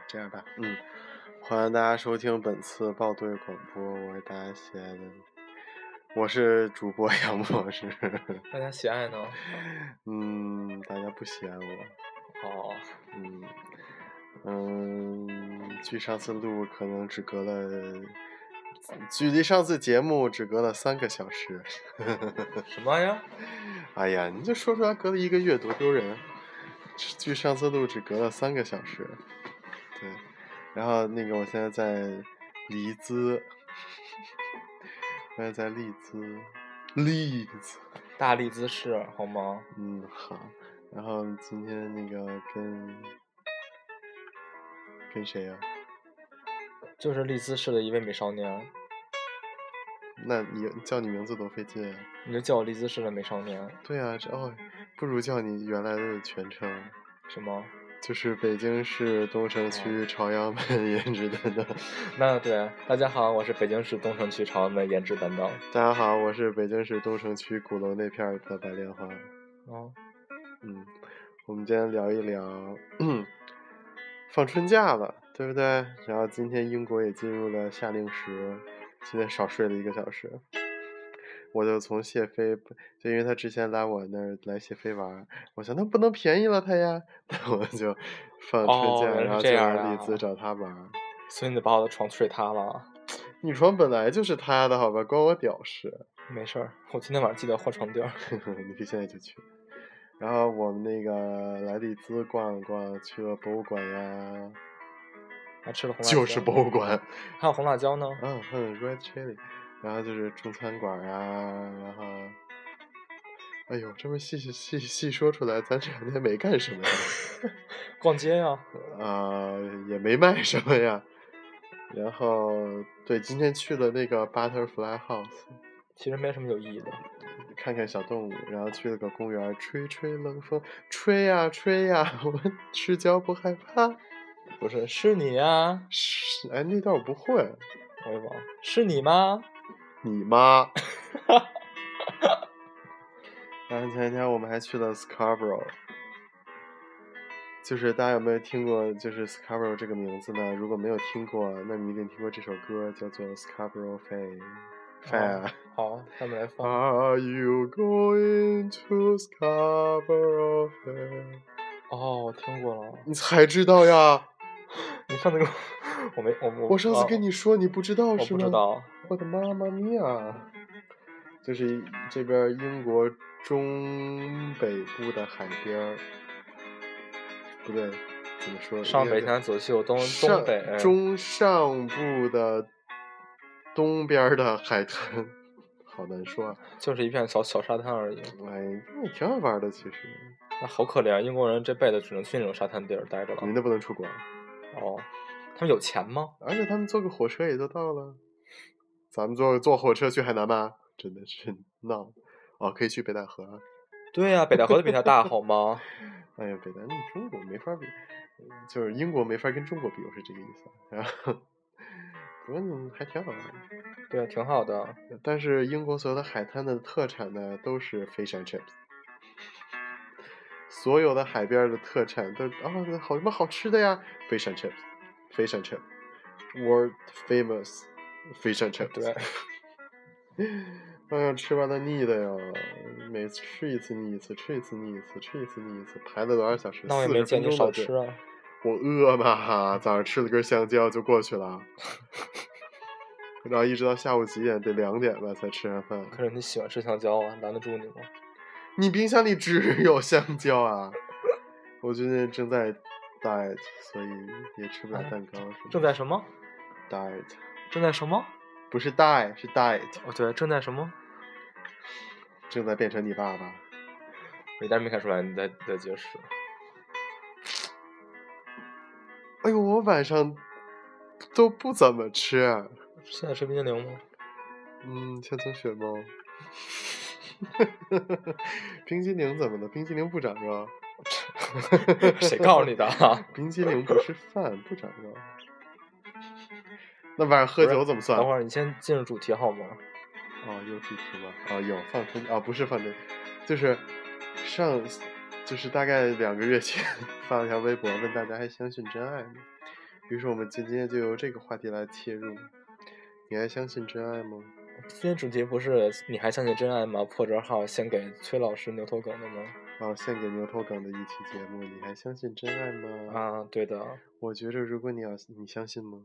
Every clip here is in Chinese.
这样吧，欢迎大家收听本次报队广播，我是大家喜爱的，我是主播杨博士。 大家喜爱呢？ 大家不喜爱我。 哦， 距上次录可能距离上次节目只隔了3个小时。 什么呀？ 哎呀，你就说出来隔了1个月多丢人。距上次录只隔了3个小时。对，然后我现在在利兹， 大利兹市好吗？ 好。然后今天跟谁呀？ 就是利兹市的一位美少年。 那你叫你名字多费劲啊！ 你就叫我利兹市的美少年。 对啊，不如叫你原来的全称。 什么？ 就是北京市东城区朝阳门颜值担当。 那对，大家好，我是北京市东城区朝阳门颜值担当。 大家好，我是北京市东城区鼓楼那片的白莲花。我们今天聊一聊，放春假了，对不对？然后今天英国也进入了夏令时，今天少睡了1个小时。我就从谢飞，就因为他之前来我那儿来谢飞玩，我想那不能便宜了他呀，我就放春假，然后就来利兹找他玩。 所以你把我的床睡塌了？ 你床本来就是他的，好吧，关我屌事。 没事儿，我今天晚上记得换床垫。 你可以现在就去。然后我们来利兹逛了逛，去了博物馆呀， 还吃了红辣椒。 就是博物馆， 还有红辣椒呢。 Red Chili。然后就是中餐馆啊，然后，哎呦，这么细说出来，咱这2天没干什么呀？ 逛街呀。 也没卖什么呀。然后对，今天去了那个 Butterfly House， 其实没什么有意义的， 看看小动物，然后去了个公园，吹吹冷风，吹呀吹呀，我赤脚不害怕。 不是，是你呀。 哎，那段我不会， 我也忘了，是你吗？ 你妈。然后前天我们还去了 Scarborough， 就是大家有没有听过就是 Scarborough 这个名字呢？如果没有听过，那你一定听过这首歌，叫做 Scarborough Fair。 好，他们来放。 Are you going to Scarborough Fair？ 我听过了。 你才知道呀？ 你上次跟我上次跟你说你不知道是吗？ 我不知道。 我的妈妈咪呀！就是这边英国中北部的海边，不对，怎么说？ 上北山左秀东北。 中上部的东边的海滩，好难说啊。 就是一片小沙滩而已。 哎，那挺好玩的，其实。 那好可怜，英国人这辈子只能去那种沙滩地儿待着了。 你那不能出国。 他们有钱吗？ 而且他们坐个火车也就到了。咱们坐火车去海南吗？真的是闹。可以去北戴河。 对呀，北戴河都比它大好吗？ 哎呀，北戴河中国没法比，就是英国没法跟中国比，我是这个意思。然后，不过还挺好玩的。 对，挺好的。 但是英国所有的海滩的特产呢，都是 fish and chips。所有的海边的特产都好什么好吃的呀 ？fish and chips，fish and chips，world famous fish and chips。 对。 哎呀，吃完了腻的呀！每次吃一次腻一次，吃一次腻一次，吃一次腻一次，排了多少小时？ 那我也没见你少吃啊。 我饿嘛，早上吃了根香蕉就过去了，然后一直到下午几点？得2点吧才吃上饭。 可是你喜欢吃香蕉啊，拦得住你吗？ 你冰箱里只有香蕉啊！我最近正在 diet， 所以也吃不了蛋糕。 正在什么 ？diet。 正在什么？ 不是 die， 是 diet。 对，正在什么？ 正在变成你爸爸。 我一点没看出来你在解释。 哎呦，我晚上都不怎么吃。 现在吃冰激凌吗？ 千层雪猫。冰激凌怎么了？冰激凌不长肉。 谁告诉你的？ 冰激凌不是饭，不长肉。那晚上喝酒怎么算？ 等会儿你先进入主题好吗？ 有主题吗？有放春不是放春，就是大概2个月前发了条微博，问大家还相信真爱吗？ 于是我们今天就由这个话题来切入。你还相信真爱吗？ 今天主题不是你还相信真爱吗？破折号献给崔老师牛头梗的吗？ 献给牛头梗的一期节目，你还相信真爱吗？ 啊，对的。 我觉得如果你相信吗？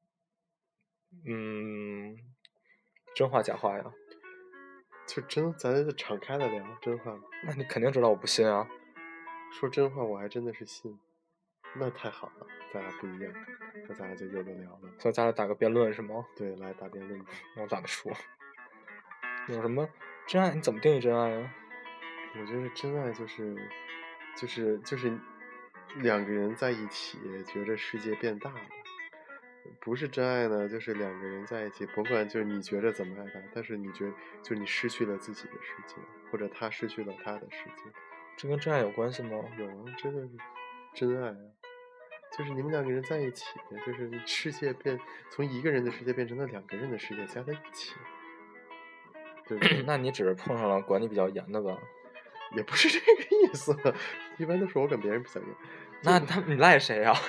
真话假话呀？ 就咱敞开的聊真话。 那你肯定知道我不信啊。 说真话我还真的是信。那太好了，咱俩不一样，那咱俩就有的聊了。 所以咱俩打个辩论是吗？ 对，来打辩论吧。 我懒得说。有什么真爱？你怎么定义真爱啊？ 我觉得真爱就是两个人在一起，觉着世界变大了。不是真爱呢，就是两个人在一起，甭管就是你觉着怎么爱他，但是你就你失去了自己的世界，或者他失去了他的世界。 这跟真爱有关系吗？ 有啊，真的是真爱啊。就是你们两个人在一起，就是世界从一个人的世界变成了两个人的世界加在一起，对不对？ 那你只是碰上了管你比较严的吧？ 也不是这个意思，一般都是我跟别人比较严。 那你赖谁啊？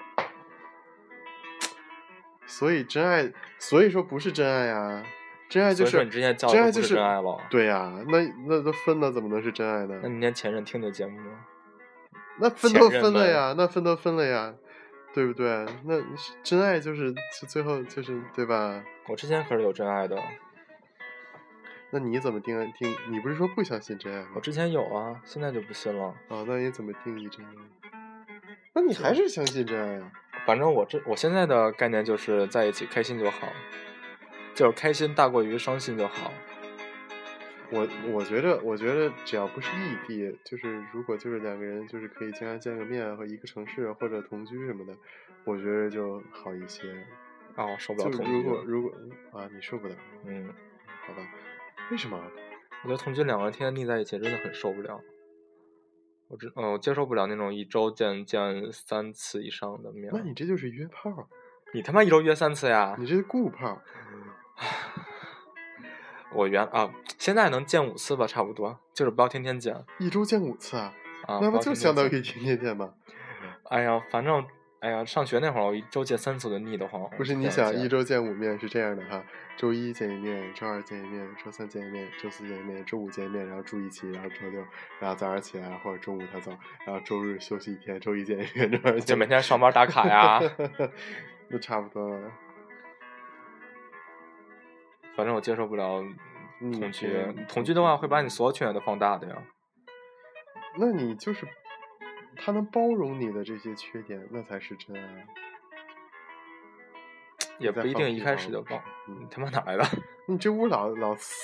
所以真爱，所以说不是真爱啊。真爱就是所以说你之前叫的不是真爱了。 对呀，那都分了，怎么能是真爱呢？ 那你连前任听你节目吗？ 那分都分了呀，那分都分了呀，对不对？那真爱就是最后就是对吧？ 我之前可是有真爱的。 那你怎么定？你不是说不相信真爱吗？ 我之前有啊，现在就不信了。 那你怎么定义真爱？那你还是相信真爱啊？ 反正我现在的概念就是在一起开心就好，就是开心大过于伤心就好。 我觉得只要不是异地，就是如果就是两个人就是可以经常见个面，和一个城市或者同居什么的，我觉得就好一些。 受不了同居。 如果你受不了。好吧。为什么？ 我觉得同居两个人天天腻在一起真的很受不了。我接受不了那种一周见3次以上的面。 那你这就是约炮。 你他妈一周约3次呀？ 你这是固炮。 我现在能见5次吧，差不多，就是不要天天见。 一周见5次啊？那不就相当于天天见吗？ 反正上学那会儿我一周见3次就腻得慌。 不是，你想一周见5面是这样的哈，周一见一面，周二见一面，周三见一面，周四见一面，周五见一面，然后住一起，然后周六，然后早上起来或者中午他走，然后周日休息1天，周一见一面，周二就每天上班打卡呀。 那差不多了。 反正我接受不了同居的话会把你所有缺点都放大的呀。 那你就是他能包容你的这些缺点，那才是真爱。 也不一定一开始就包。你他妈哪来的？ 你这屋老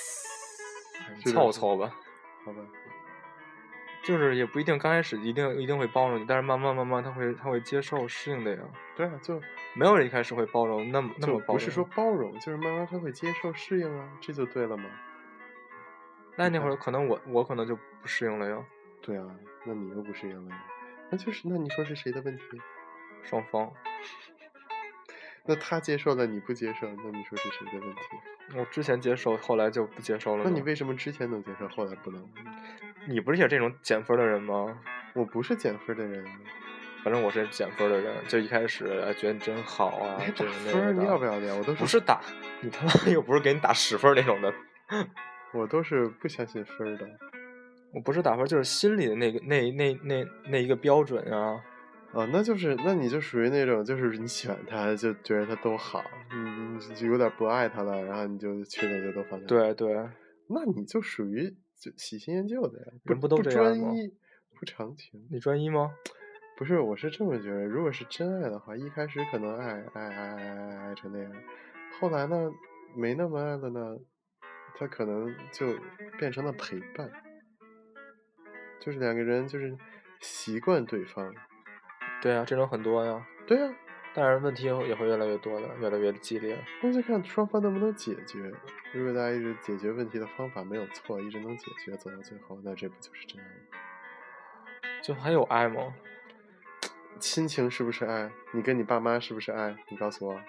凑吧。 好吧。 就是也不一定刚开始一定会包容你，但是慢慢他会接受适应的呀。 对啊，就没有人一开始会包容那么包容。 不是说包容，就是慢慢他会接受适应啊，这就对了嘛。 那会儿可能我可能就不适应了呀。 对啊，那你又不适应了呀。那你说是谁的问题？ 双方。 那他接受了你不接受，那你说是谁的问题？ 我之前接受，后来就不接受了。 那你为什么之前能接受，后来不能？ 你不是也这种减分的人吗？ 我不是减分的人。 反正我是减分的人，就一开始觉得你真好啊。 打分你要不要的？我都不是打，你他妈又不是给你打10分那种的。 我都是不相信分的。 我不是打分，就是心里的那一个标准啊。 那你就属于那种，就是你喜欢他，就觉得他都好，你就有点不爱他了，然后你就缺点就都放下。 对。 那你就属于就喜新厌旧的呀， 人不都这样吗？ 不专一，不长情。 你专一吗？ 不是，我是这么觉得，如果是真爱的话，一开始可能爱成那样，后来呢没那么爱了呢，他可能就变成了陪伴，就是两个人就是习惯对方。 对啊，这种很多呀。 对啊， 但是问题也会越来越多的，越来越激烈。 那就看双方能不能解决。如果大家一直解决问题的方法没有错，一直能解决走到最后，那这不就是真爱吗？ 就还有爱吗？ 亲情是不是爱？你跟你爸妈是不是爱？你告诉我。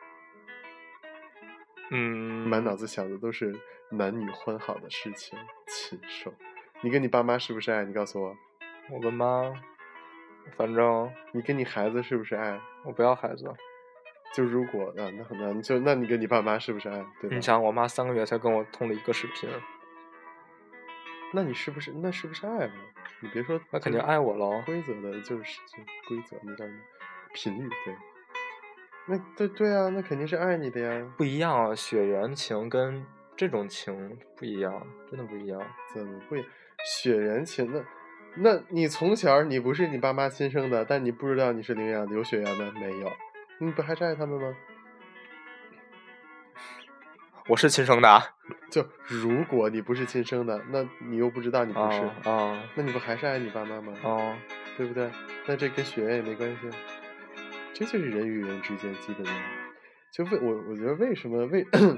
满脑子想的都是男女欢好的事情，禽兽。你跟你爸妈是不是爱？你告诉我。 我跟妈反正你跟你孩子是不是爱？ 我不要孩子。 就如果那你跟你爸妈是不是爱？对吧？ 你想，我妈3个月才跟我通了1个视频， 那你是不是爱嘛？你别说， 那肯定爱我喽。 规则的就规则，那叫什么频率？对。那对啊，那肯定是爱你的呀。 不一样啊，血缘情跟这种情不一样，真的不一样。 怎么会？血缘情那你从小你不是你爸妈亲生的，但你不知道你是领养的，有血缘的没有？你不还是爱他们吗？ 我是亲生的啊。 就如果你不是亲生的，那你又不知道你不是，那你不还是爱你爸妈吗？对不对？那这跟血缘也没关系。这就是人与人之间基本的。就我觉得为什么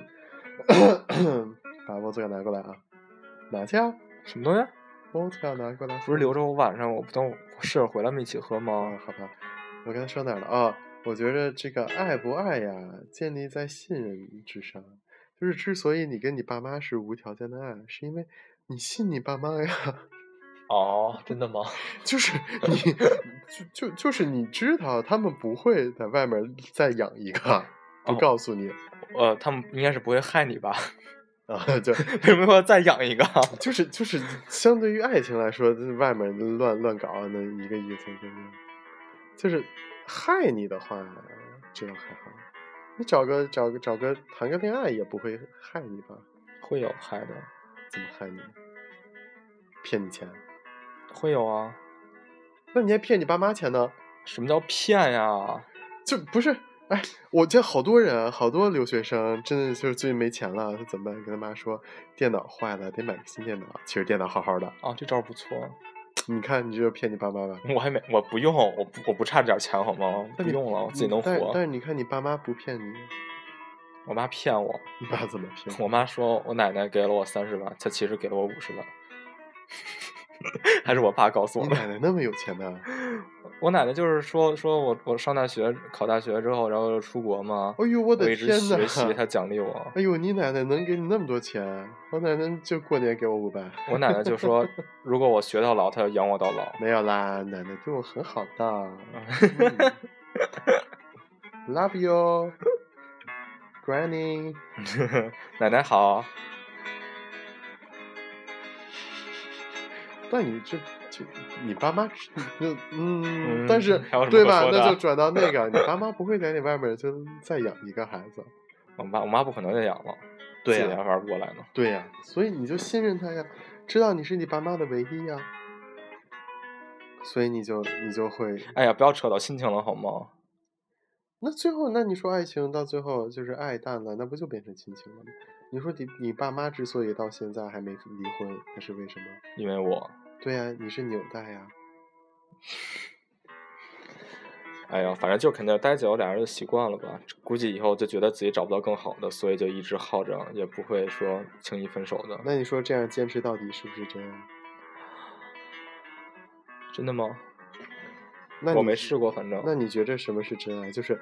把沃兹卡拿过来啊？拿去啊？ 什么东西？ 沃兹卡拿过来。 不是留着我晚上我不等我室友回来没一起喝吗？ 好吧，我刚才说哪儿了啊？我觉得这个爱不爱呀，建立在信任之上。就是之所以你跟你爸妈是无条件的爱，是因为你信你爸妈呀。 真的吗？ 就是你就是你知道他们不会在外面再养一个，不告诉你。 他们应该是不会害你吧？ 就为什么要再养一个？ 就是相对于爱情来说，外面乱搞那一个意思，对不对？就是害你的话，这样还好。你找个谈个恋爱也不会害你吧？ 会有害的。 怎么害你？骗你钱？ 会有啊。 那你还骗你爸妈钱呢？ 什么叫骗呀？ 就不是，哎，我见好多人，好多留学生，真的就是最近没钱了，他怎么办？跟他妈说电脑坏了，得买个新电脑。其实电脑好好的。 这招不错。 你看，你这就骗你爸妈吧？ 我不用，我不差这点钱好吗？不用了，我自己能活。 但是你看，你爸妈不骗你。 我妈骗我。 你爸怎么骗？ 我妈说我奶奶给了我30万，她其实给了我50万。还是我爸告诉我的。 你奶奶那么有钱呢？ 我奶奶就是说我上大学考大学之后，然后就出国嘛。 哎呦，我的天哪！ 我一直学习，她奖励我。 哎呦，你奶奶能给你那么多钱？我奶奶就过年给我500。 我奶奶就说，如果我学到老，她要养我到老。 没有啦，奶奶对我很好的。Love you, Granny。 奶奶好。 但你就你爸妈但是对吧？那就转到那个，你爸妈不会在你外面就再养一个孩子。 我妈不可能再养了， 对呀， 自己还玩不过来呢。 对呀，所以你就信任他呀，知道你是你爸妈的唯一呀，所以你就会。 哎呀，不要扯到亲情了好吗？ 那最后，那你说爱情到最后就是爱淡了，那不就变成亲情了吗？你说你爸妈之所以到现在还没离婚，那是为什么？ 因为我。 对呀，你是纽带呀。 哎呀，反正就肯定待久，俩人就习惯了吧。估计以后就觉得自己找不到更好的，所以就一直耗着，也不会说轻易分手的。 那你说这样坚持到底是不是这样？ 真的吗？ 那我没试过，反正。 那你觉着什么是真爱？就是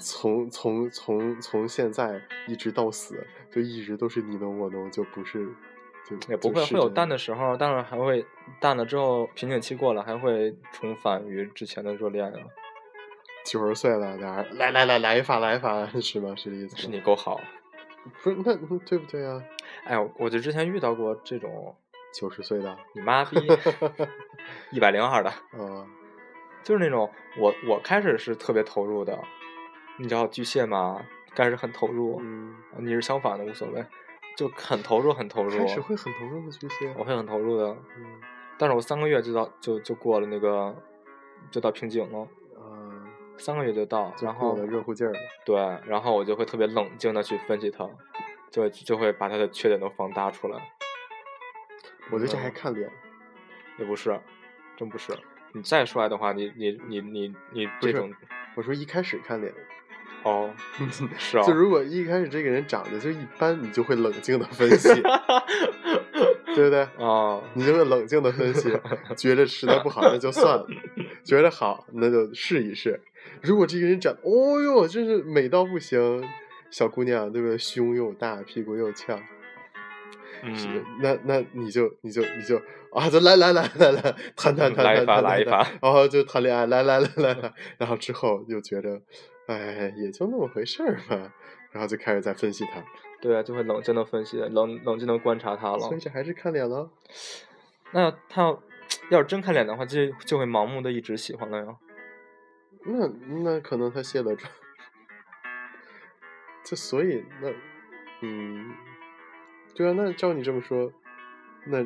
从现在一直到死，就一直都是你侬我侬，就不是。 也不会有淡的时候，但是还会淡了之后瓶颈期过了，还会重返于之前的热恋啊。 90岁了，俩人来一发，是吗？是这意思？ 是你够好。 不是那对不对啊？ 哎呦，我就之前遇到过这种 90岁的， 你妈逼102的。就是那种我开始是特别投入的，你知道巨蟹吗？开始很投入。你是相反的，无所谓。就很投入。 开始会很投入的巨蟹。 我会很投入的。但是我3个月就过了那个，就到瓶颈了。3个月就到，然后过了热乎劲儿了。 对，然后我就会特别冷静的去分析它，就会把它的缺点都放大出来。 我觉得这还看脸。 也不是，真不是。你再帅的话，你这种， 我说一开始看脸。 是啊。 就如果一开始这个人长得就一般，你就会冷静的分析，对不对？你就会冷静的分析，觉得实在不好那就算了，觉得好那就试一试。如果这个人长，哦哟，真是美到不行，小姑娘对不对？胸又大，屁股又翘， 那你就啊，就来谈， 来一发， 然后就谈恋爱，来，然后之后又觉得，哎，也就那么回事儿吧，然后就开始在分析他。 对啊，就会冷静的分析，冷静的观察他了。 所以这还是看脸了。 那他要是真看脸的话，就会盲目的一直喜欢了呀。 那可能他卸了妆。就所以对啊，那照你这么说，那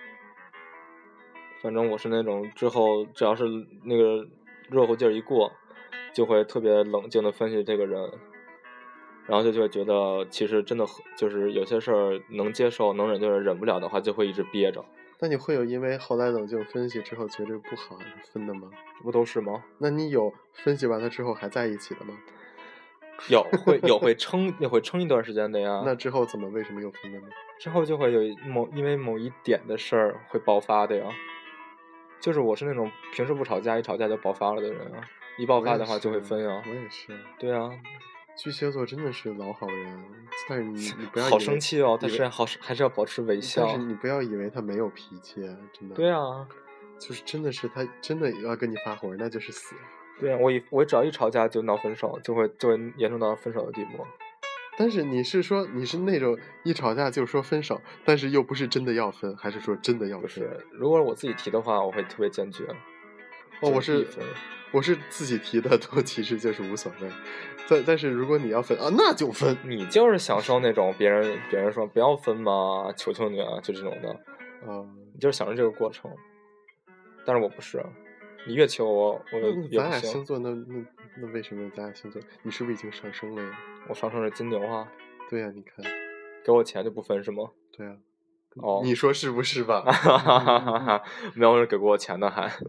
反正我是那种之后只要是那个热乎劲儿一过，就会特别冷静的分析这个人，然后就会觉得其实真的就是有些事儿能接受能忍，就是忍不了的话就会一直憋着。 那你会有因为后来冷静分析之后觉得不好而分的吗？ 这不都是吗？ 那你有分析完了之后还在一起的吗？ 会撑一段时间的呀。 那之后为什么又分了呢？ 之后就会有因为某一点的事儿会爆发的呀。就是我是那种平时不吵架，一吵架就爆发了的人啊。一爆发的话就会分啊。 我也是。 对啊。 巨蟹座真的是老好人，但是你不要好生气哦，但是还是要保持微笑。 但是你不要以为他没有脾气，真的。 对啊。 就是真的是他真的要跟你发火，那就是死。 对啊，我只要一吵架就闹分手，就会严重到分手的地步。 但是你是说你是那种一吵架就说分手，但是又不是真的要分，还是说真的要分？ 不是，如果我自己提的话，我会特别坚决。 哦，我是自己提的，都其实就是无所谓。但是如果你要分啊，那就分。 你就是享受那种别人说不要分嘛，求求你啊，就这种的。你就是享受这个过程。但是我不是，你越求我也不行。 咱俩星座那为什么咱俩星座？你是不是已经上升了呀？ 我上升是金牛啊。 对呀，你看， 给我钱就不分是吗？ 对啊。 哦， 你说是不是吧？ 没有人给过我钱的还。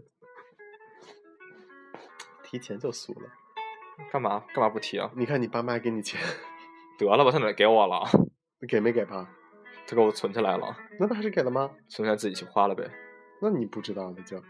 提钱就俗了。 干嘛不提啊？ 你看你爸妈给你钱。 得了吧，他哪给我了？ 给没给吧？ 他给我存起来了。 那不还是给了吗？ 存起来自己去花了呗。 那你不知道的就。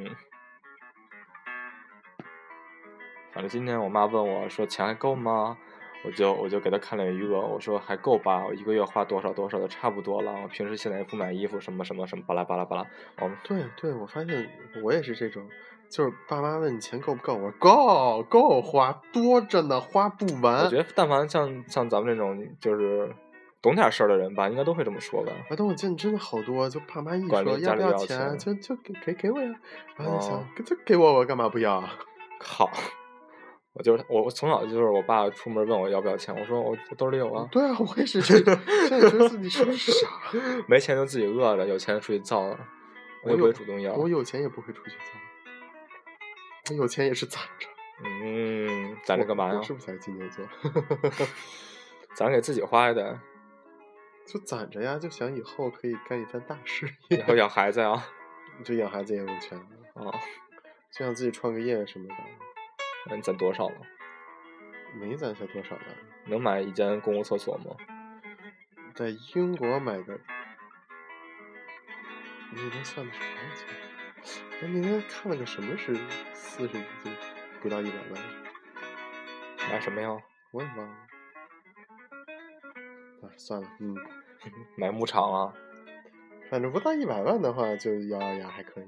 反正今天我妈问我说钱还够吗？我就给她看了余额，我说还够吧，我一个月花多少的差不多了。我平时现在也不买衣服什么巴拉巴拉巴拉。 对，我发现我也是这种，就是爸妈问你钱够不够，我说够花，多着呢，花不完。 我觉得但凡像咱们这种就是懂点事儿的人吧，应该都会这么说吧。 但我见真的好多，就爸妈一说要不要钱，就给我呀。然后就想，这给我干嘛不要？ 好。我从小就是我爸出门问我要不要钱，我说我兜里有啊。 对啊，我也是。现在觉得自己是不是傻？ 没钱就自己饿着，有钱出去造了，我也不会主动要。 我有钱也不会出去造，我有钱也是攒着。 攒着干嘛呀？ 我是不是才金牛座？ 攒给自己花的。 就攒着呀，就想以后可以干一番大事业。 以后养孩子呀。 就养孩子也用钱啊， 就想自己创个业什么的。 那你攒多少了？ 没攒下多少呢。 能买一间公共厕所吗？ 在英国买个，那天算的是多少钱？那天看了个什么是40几，就不到100万。 买什么呀？ 我也忘了。算了， 买牧场啊。 反正不到100万的话，就咬咬牙还可以。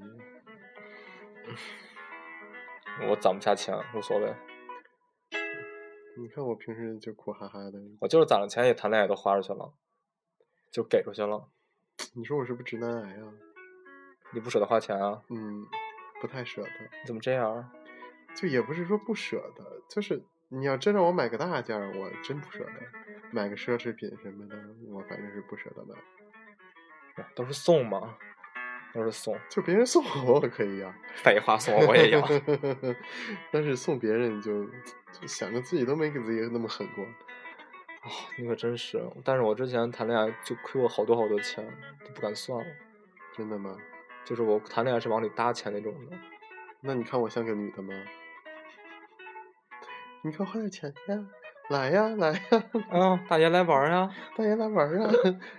我攒不下钱，无所谓。 你看我平时就苦哈哈的。 我就是攒了钱，也谈恋爱都花出去了，就给出去了。 你说我是不是直男癌啊？ 你不舍得花钱啊？ 不太舍得。 你怎么这样？ 就也不是说不舍得，就是你要真让我买个大件，我真不舍得。买个奢侈品什么的，我反正是不舍得买。 都是送嘛。都是送， 就别人送我可以要。 废话，送我也要。 但是送别人就想着自己都没给自己那么狠过。 你可真是。但是我之前谈恋爱就亏我好多钱，都不敢算了。 真的吗？ 就是我谈恋爱是往里搭钱那种的。 那你看我像个女的吗？你给我花点钱呀，来呀。 大爷来玩呀。 大爷来玩啊。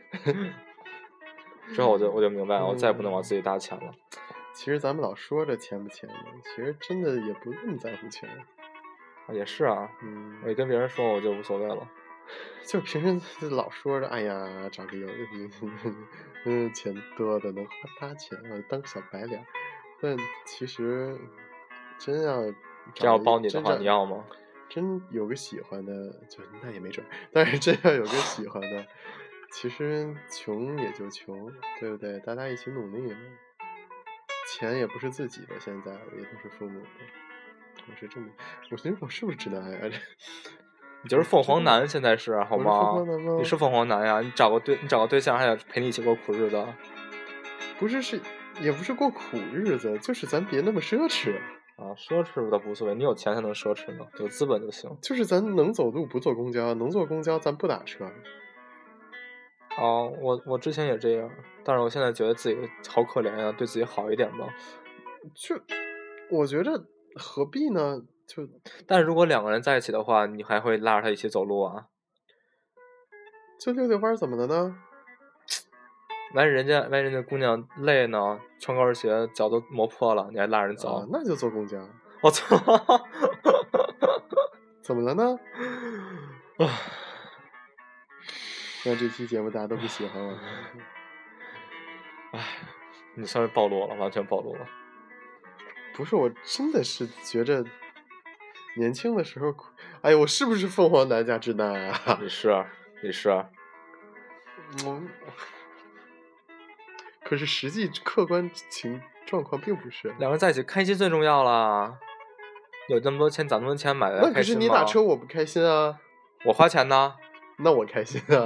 之后我就明白了，我再也不能往自己搭钱了。 其实咱们老说着钱不钱的，其实真的也不那么在乎钱。 也是啊。我一跟别人说我就无所谓了。 就平时老说着，哎呀，找个有钱多的能花大钱啊，当小白脸。但其实真要真要包你的话，你要吗？ 真有个喜欢的，就那也没准。但是真要有个喜欢的，其实穷也就穷，对不对？大家一起努力嘛。钱也不是自己的，现在也都是父母的。我是这么，我觉得我是不是直男呀？ 你就是凤凰男，现在是好吗？ 我是凤凰男吗？ 你是凤凰男呀！你找个对象还得陪你一起过苦日子。 不是，也不是过苦日子，就是咱别那么奢侈啊！奢侈倒无所谓，你有钱才能奢侈呢，有资本就行。 就是咱能走路不坐公交，能坐公交咱不打车。 哦，我之前也这样，但是我现在觉得自己好可怜呀，对自己好一点吧。 就我觉得何必呢？ 但是如果2个人在一起的话，你还会拉着他一起走路啊？ 就溜溜弯怎么了呢？ 万一人家姑娘累呢，穿高跟鞋脚都磨破了，你还拉人走？ 啊，那就坐公交。 我操！ 怎么了呢？那这期节目大家都不喜欢我。 唉，你算是暴露了，完全暴露了。 不是，我真的是觉着年轻的时候，哎呀，我是不是凤凰男加直男啊？ 你是。 可是实际客观状况并不是。 2个人在一起开心最重要啦，有这么多钱，攒那么多钱买的开心吗？ 那可是你打车我不开心啊。 我花钱呢。 那我开心啊。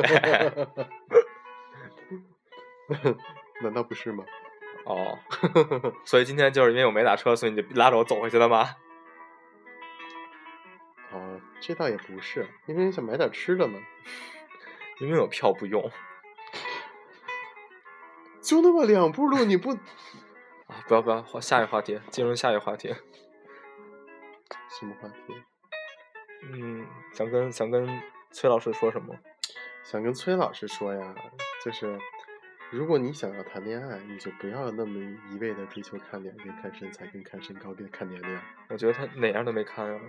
难道不是吗？ 哦，所以今天就是因为我没打车，所以你就拉着我走回去了吗？ 哦，这倒也不是，因为你想买点吃的嘛。 因为有票不用。 就那么2步路，你不啊？不要，下一个话题，进入下一个话题。 什么话题？ 想跟崔老师说什么？ 想跟崔老师说呀，就是如果你想要谈恋爱，你就不要那么一味的追求看脸跟看身材跟看身高跟看年龄。 我觉得他哪样都没看啊。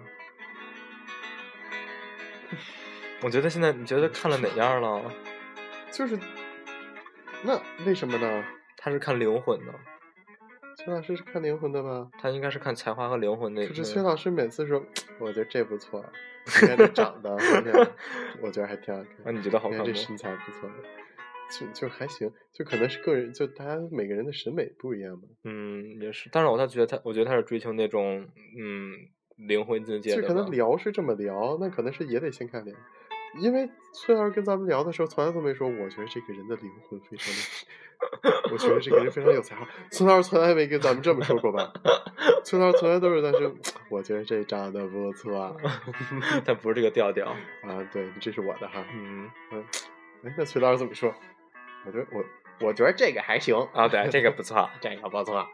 我觉得现在你觉得看了哪样了？ 就是那为什么呢？ 他是看灵魂的。 崔老师是看灵魂的吧？ 他应该是看才华和灵魂的。 可是崔老师每次说，我觉得这不错，应该是长得，我觉得还挺好看。 那你觉得好看吗？ 这身材不错，就还行，就可能是个人，就大家每个人的审美不一样嘛。 也是，但是我觉得他是追求那种灵魂境界的。 就可能聊是这么聊，那可能是也得先看脸。因为崔老师跟咱们聊的时候，从来都没说我觉得这个人的灵魂非常的，我觉得这个人非常有才华。崔老师从来没跟咱们这么说过吧？崔老师从来都是在说，我觉得这长得不错。 但不是这个调调啊，对，这是我的哈。 哎， 那崔老师怎么说？我觉得这个还行啊，对，这个不错， 这个不错。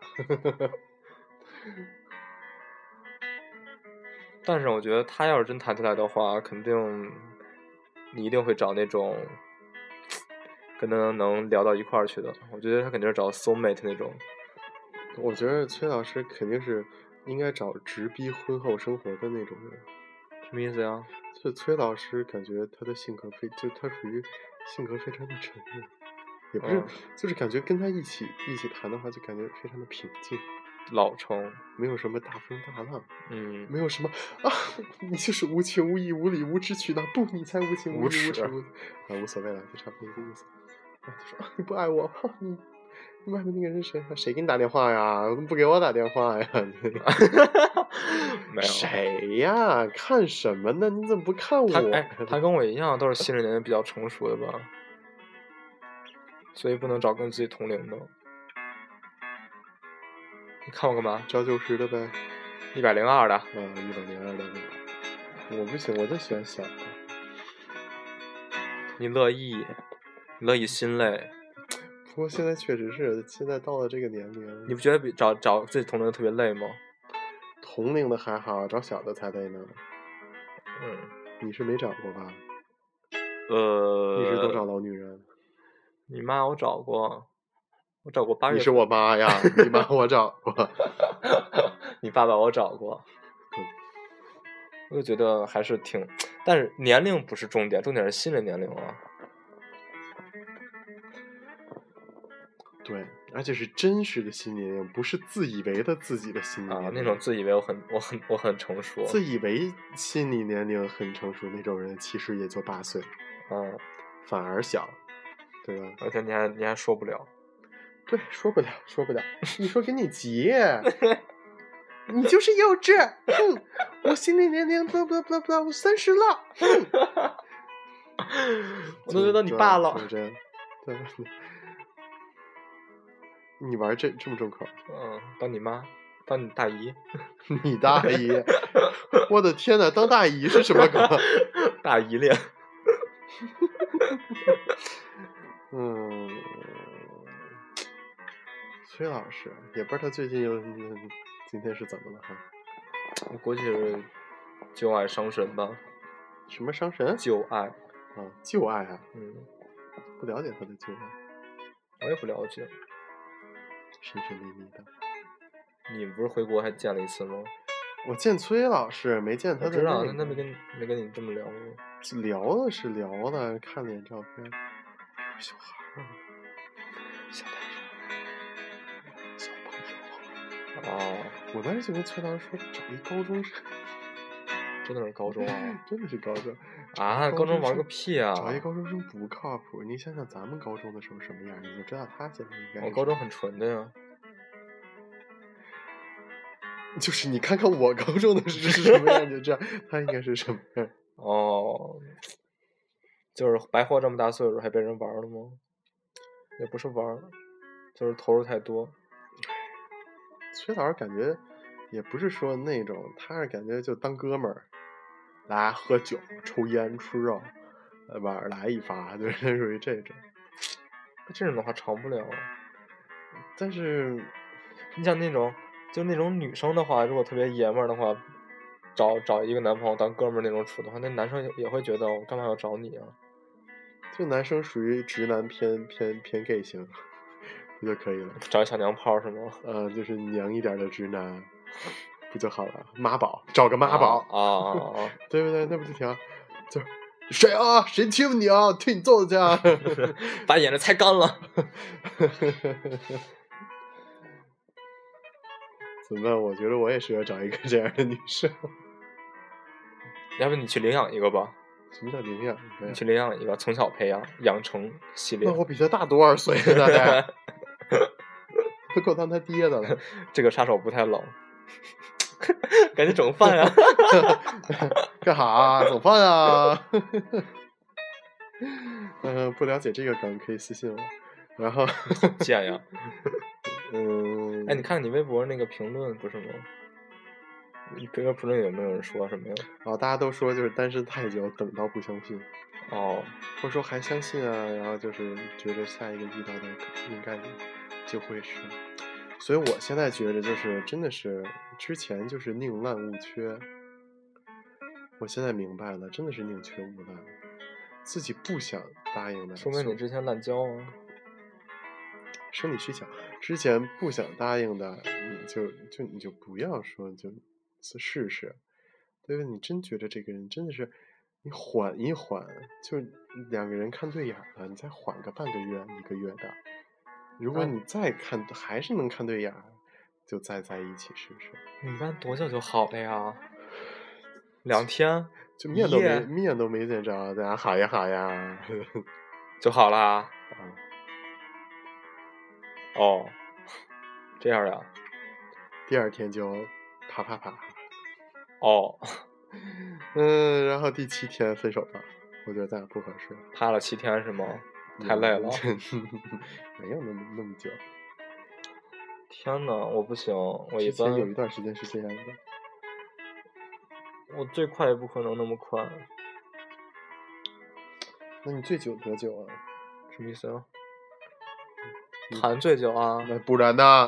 但是我觉得他要是真谈起来的话，肯定你一定会找那种跟他能聊到一块儿去的。我觉得他肯定是找 soulmate 那种。 我觉得崔老师肯定是应该找直逼婚后生活的那种人。 什么意思呀？ 就崔老师感觉他的性格他属于性格非常的沉稳，也不是，就是感觉跟他一起谈的话，就感觉非常的平静。 老成， 没有什么大风大浪， 没有什么啊，你就是无情无义无理无知取闹，不，你才无情无义无耻无所谓了，就差不多这个意思。他说你不爱我，你外面那个人谁给你打电话呀？怎么不给我打电话呀？ 没有谁呀？看什么呢？你怎么不看我？ 他跟我一样，都是心理年龄比较成熟的吧，所以不能找跟自己同龄的。你看我干嘛？ 找90的呗 ，102的。 102的。我不行，我就喜欢小的。 你乐意心累。 不过现在确实是，现在到了这个年龄， 你不觉得找自己同龄的特别累吗？ 同龄的还好，找小的才累呢。你是没找过吧？一直都找老女人。 你妈我找过。我找过8月。 你是我妈呀！你妈我找过。 你爸爸我找过。 我就觉得还是挺，但是年龄不是重点，重点是心理年龄啊。 对，而且是真实的心理年龄，不是自以为的自己的心理年龄。 那种自以为我很成熟， 自以为心理年龄很成熟那种人，其实也就8岁，反而小，对吧？ 而且你还说不了， 对，说不了。你说给你急，你就是幼稚。我心理年龄blah blah blah blah，我30了。 我都觉得你爸了。 就这样，对。你玩这么重口？ 当你妈，当你大姨。 你大姨！我的天哪，当大姨是什么梗？ 大姨恋。 崔老师也不知道他最近今天是怎么了哈？ 我估计是旧爱伤神吧。 什么伤神？ 旧爱啊，旧爱啊。不了解他的旧爱。 我也不了解。 神神秘秘的。 你不是回国还见了一次吗？ 我见崔老师，没见他的。 我知道，他没跟你这么聊过。 聊的是聊的，看脸照片。小孩儿，小男生，小朋友。我当时就跟崔老师说，找一高中生。 真的是高中啊？ 真的是高中啊！高中玩个屁啊！ 找一高中生不靠谱。你想想咱们高中的时候什么样，你就知道他现在应该。 我高中很纯的呀。 就是你看看我高中的是什么样，你就知道他应该是什么样。 就是白活这么大岁数还被人玩了吗？也不是玩，就是投入太多。 崔老师感觉也不是说那种，他是感觉就当哥们儿，来喝酒、抽烟、吃肉，晚上来一发，就是属于这种。 这种的话长不了。 但是你像那种女生的话，如果特别爷们儿的话，找一个男朋友当哥们儿那种处的话，那男生也会觉得我干嘛要找你啊？ 就男生属于直男偏 gay 型，不就可以了？ 找一小娘炮是吗？ 就是娘一点的直男，不就好了？妈宝，找个妈宝啊， 对不对？那不就挺好？就谁啊？谁欺负你啊？替你揍去啊！ 把眼睛擦干了。 怎么办？我觉得我也适合找一个这样的女生。 要不你去领养一个吧？ 什么叫领养？ 你去领养一个，从小培养，养成系列。 那我比他大多少岁呢？都够当他爹的了。 这个杀手不太冷。赶紧整饭呀！ 干哈？整饭呀！不了解这个梗可以私信我。然后贱呀。哎，你看你微博那个评论不是吗？你这个评论有没有人说什么呀？ 大家都说就是单身太久，等到不相信。 或者说还相信啊，然后就是觉得下一个遇到的应该就会是。所以我现在觉得就是真的是之前就是宁滥勿缺，我现在明白了，真的是宁缺毋滥，自己不想答应的。 说明你之前滥交啊。 生理需求，之前不想答应的，你就不要说，就试试，对吧？你真觉得这个人真的是，你缓一缓，就2个人看对眼了，你再缓个半个月、1个月的，如果你再看还是能看对眼，就再在一起试试。 你一般多久就好了呀？2天， 就面都没见着，大家好呀好呀， 就好了。这样呀。 第2天就啪。然后第7天分手吧，我觉得咱俩不合适。 啪了7天是吗？太累了。 没有那么久。 天哪，我不行，我一般之前有一段时间是这样的。 我最快也不可能那么快。 那你最久多久啊？ 什么意思啊？谈最久啊？ 那不然呢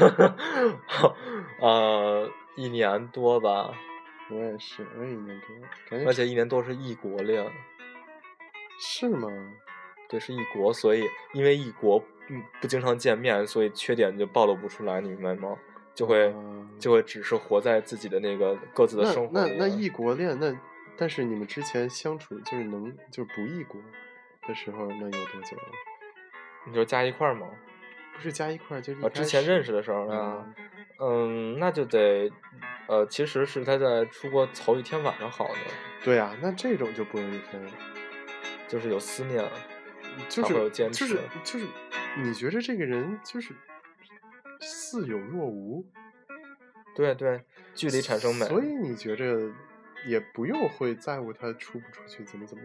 ？1年多吧。 我也是，我也1年多， 而且1年多是异国恋。 是吗？ 对，是异国，所以因为异国不经常见面，所以缺点就暴露不出来，你明白吗？ 就会只是活在自己的那个各自的生活里。 那异国恋，但是你们之前相处就是不异国的时候，那有多久了？ 你说加一块吗？ 不是加一块，就是之前认识的时候呢，那就得，其实是他在出国头一天晚上好的。 对啊，那这种就不容易分， 就是有思念， 就是有坚持， 就是你觉得这个人就是似有若无， 对，距离产生美， 所以你觉着也不用会在乎他出不出去，怎么着。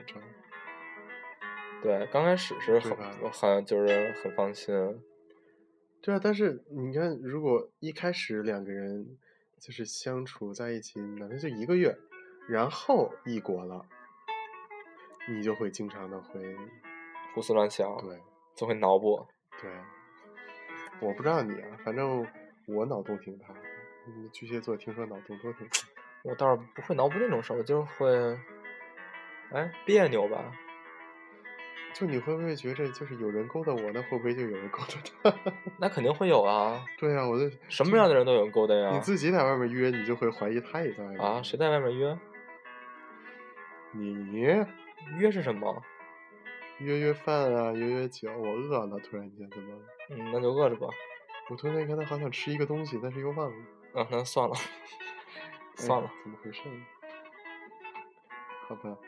对，刚开始是就是很放心。 对啊，但是你看，如果一开始两个人就是相处在一起，哪怕就1个月，然后异国了，你就会经常的会胡思乱想， 对， 就会脑补。 对，我不知道你啊，反正我脑洞挺大的。巨蟹座听说脑洞都挺大。 我倒是不会脑补那种事，我就会，别扭吧。 就你会不会觉着，就是有人勾搭我，那会不会就有人勾搭他？ 那肯定会有啊。 对啊， 什么样的人都有人勾搭呀。 你自己在外面约，你就会怀疑他也在外面啊？谁在外面约？ 你约是什么？ 约饭啊，约酒。我饿了，突然间怎么？ 那就饿着吧。 我突然间好想吃一个东西，但是又忘了。 那算了，算了， 怎么回事？好吧。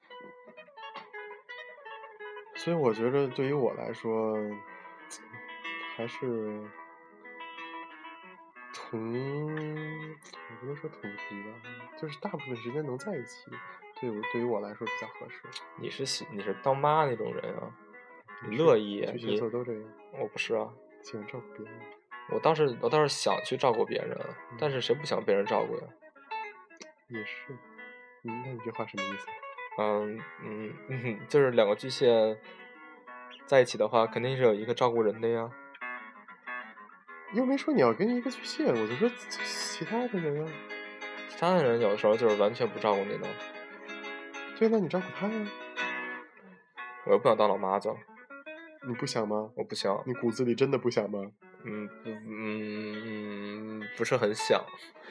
所以我觉得对于我来说，还是也不能说同居吧，就是大部分时间能在一起，对于我来说比较合适。 你是当妈那种人啊？你乐意？ 巨蟹座都这样。 我不是啊， 喜欢照顾别人。 我倒是想去照顾别人，但是谁不想被人照顾呀？ 也是。那你这话什么意思？ 就是两个巨蟹在一起的话，肯定是有一个照顾人的呀。 又没说你要跟一个巨蟹，我就说其他的人啊。 其他的人有的时候就是完全不照顾你的。 对，那你照顾他呀。 我又不想当老妈子。 你不想吗？ 我不想。 你骨子里真的不想吗？ 不是很想。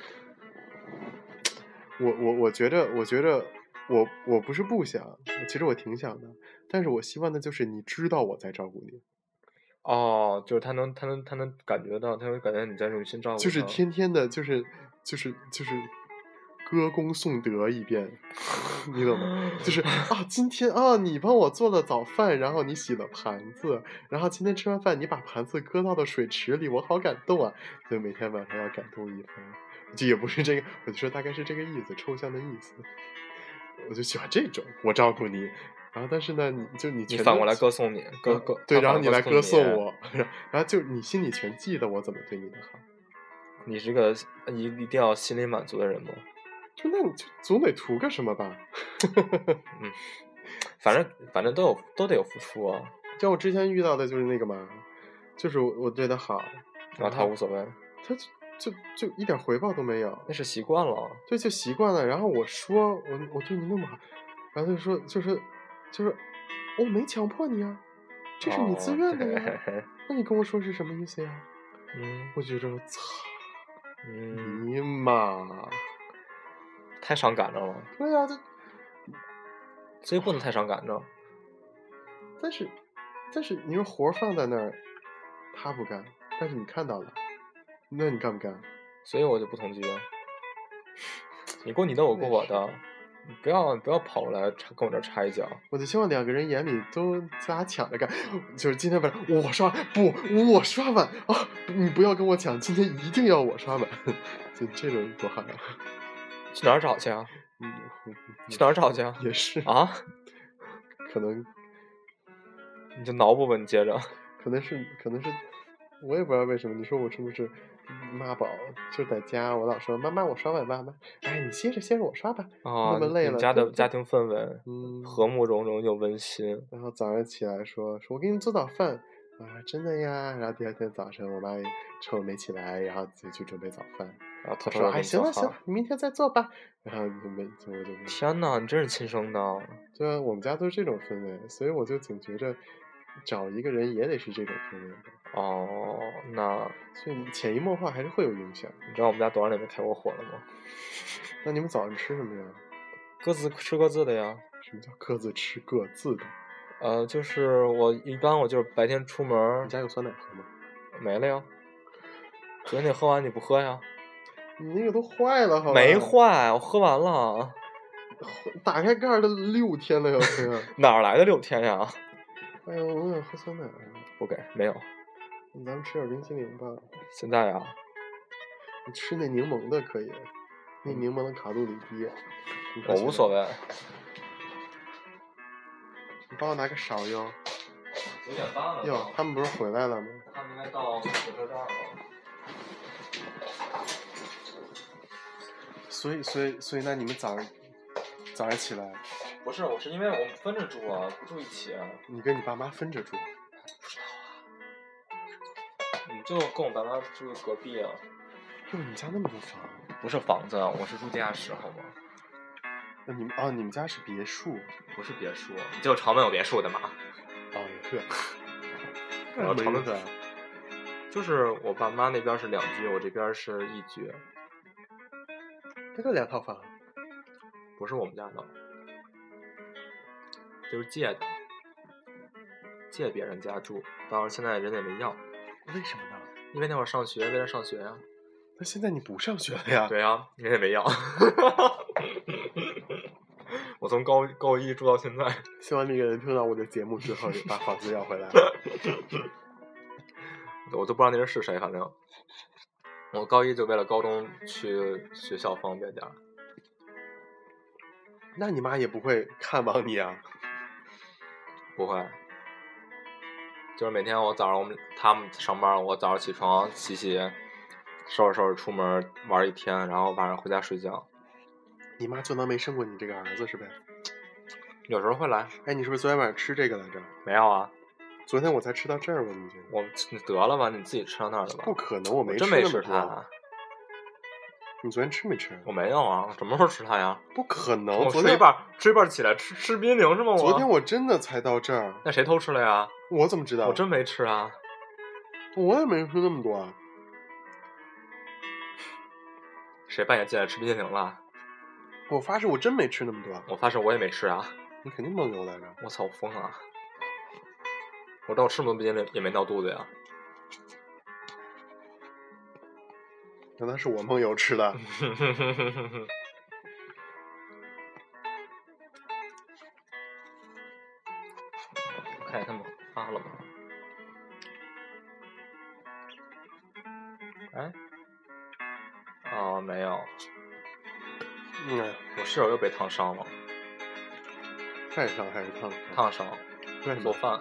我觉着我不是不想，其实我挺想的，但是我希望的就是你知道我在照顾你。 哦，就是他能感觉到，他会感觉你在用心照顾他。 就是天天的，就是歌功颂德一遍，你懂吗？就是今天你帮我做了早饭，然后你洗了盘子，然后今天吃完饭你把盘子搁到了水池里，我好感动啊！所以每天晚上要感动一番。这也不是这个，我就说大概是这个意思，抽象的意思。我就喜欢这种，我照顾你，然后但是呢，你反过来歌颂你， 对，然后你来歌颂我，然后就你心里全记得我怎么对你的好。 你是个一定要心里满足的人吗？ 就那你就总得图个什么吧。 反正都得有付出啊。 像我之前遇到的就是那个嘛，就是我对他好， 然后他无所谓， 他就一点回报都没有。 那是习惯了。 对，就习惯了。然后我说我对你那么好，然后他说就是我没强迫你啊，这是你自愿的呀。那你跟我说是什么意思呀？我觉着我操，尼玛， 太伤感着了。 对啊， 所以不能太伤感着。 但是你说活放在那儿，他不干，但是你看到了，那你干不干？ 所以我就不同居啊。你过你的，我过我的，你不要跑过来跟我这插一脚。我就希望两个人眼里都咱抢着干，就是今天晚上我刷碗啊！你不要跟我抢，今天一定要我刷碗，就这种多好呀！ 去哪儿找去啊？去哪儿找去啊？ 也是啊， 可能你就脑补吧，你接着。 可能是，我也不知道为什么。你说我是不是妈宝？就在家，我老说妈妈，我刷碗吧。哎，你歇着，我刷吧。那么累了。 你家的家庭氛围，和睦融融又温馨。 然后早上起来说我给你做早饭啊，真的呀。然后第二天早上，我妈趁我没起来，然后自己去准备早饭。然后她说哎，行了，你明天再做吧。然后就天哪，你真是亲生的。 对啊，我们家都是这种氛围，所以我就总觉着找一个人也得是这种风格的。 哦，那所以潜移默化还是会有影响。 你知道我们家多少年没开过火了吗？ 那你们早上吃什么呀？ 各自吃各自的呀。 什么叫各自吃各自的？ 就是我一般就是白天出门。 你家有酸奶喝吗？ 没了呀。昨天你喝完你不喝呀？ 你那个都坏了，好吧？ 没坏，我喝完了。 打开盖的6天了，要喝。 哪来的6天呀？ 哎呦，我想喝酸奶。 不给，没有。 咱们吃点冰淇淋吧。 现在呀？ 你吃那柠檬的可以，那柠檬的卡路里低。 我无所谓。 你帮我拿个勺哟。 9点半了。 哟，他们不是回来了吗？ 他们应该到火车站了。 所以那你们早上起来？ 不是，我是因为我们分着住啊，不住一起啊。 你跟你爸妈分着住？ 不知道啊。你就跟我爸妈住隔壁啊。 哟，你家那么多房？不是房子，我是住地下室，好吗？ 那你们家是别墅？ 不是别墅，就朝门有别墅的嘛。 哦，也是。 然后朝门就是我爸妈那边是2居，我这边是1居。 那个2套房？ 不是我们家的，就是借的，借别人家住，当然现在人也没要。 为什么呢？ 因为那会儿上学，为了上学呀。 那现在你不上学了呀？ 对呀，人也没要。我从高1住到现在。 希望那个人听到我的节目之后，把房子要回来。 我都不知道那人是谁，反正我高1就为了高中去学校方便点。 那你妈也不会看望你啊？ 不会，就是每天我早上他们上班，我早上起床洗洗，收拾出门玩1天，然后晚上回家睡觉。 你妈就当没生过你这个儿子是呗？ 有时候会来。 哎，你是不是昨天晚上吃这个来着？ 没有啊。 昨天我才吃到这儿吧？ 你得了吧，你自己吃到那儿了吧？ 不可能，我没吃真没吃它。 你昨天吃没吃？ 我没有啊，什么时候吃它呀？ 不可能， 我吃一半起来吃冰凌是吗？ 昨天我真的才到这儿。 那谁偷吃了呀？ 我怎么知道？ 我真没吃啊。 我也没吃那么多啊。 谁半夜进来吃冰淇淋了？ 我发誓我真没吃那么多。 我发誓我也没吃啊。 你肯定梦游来着。 我操，我疯了！我吃那么多冰淇淋也没闹肚子呀。 难道是我梦游吃的？ 看见他们发了吗？哎，哦，没有。我室友又被烫伤了。 晒伤还是烫伤？ 烫伤。做饭。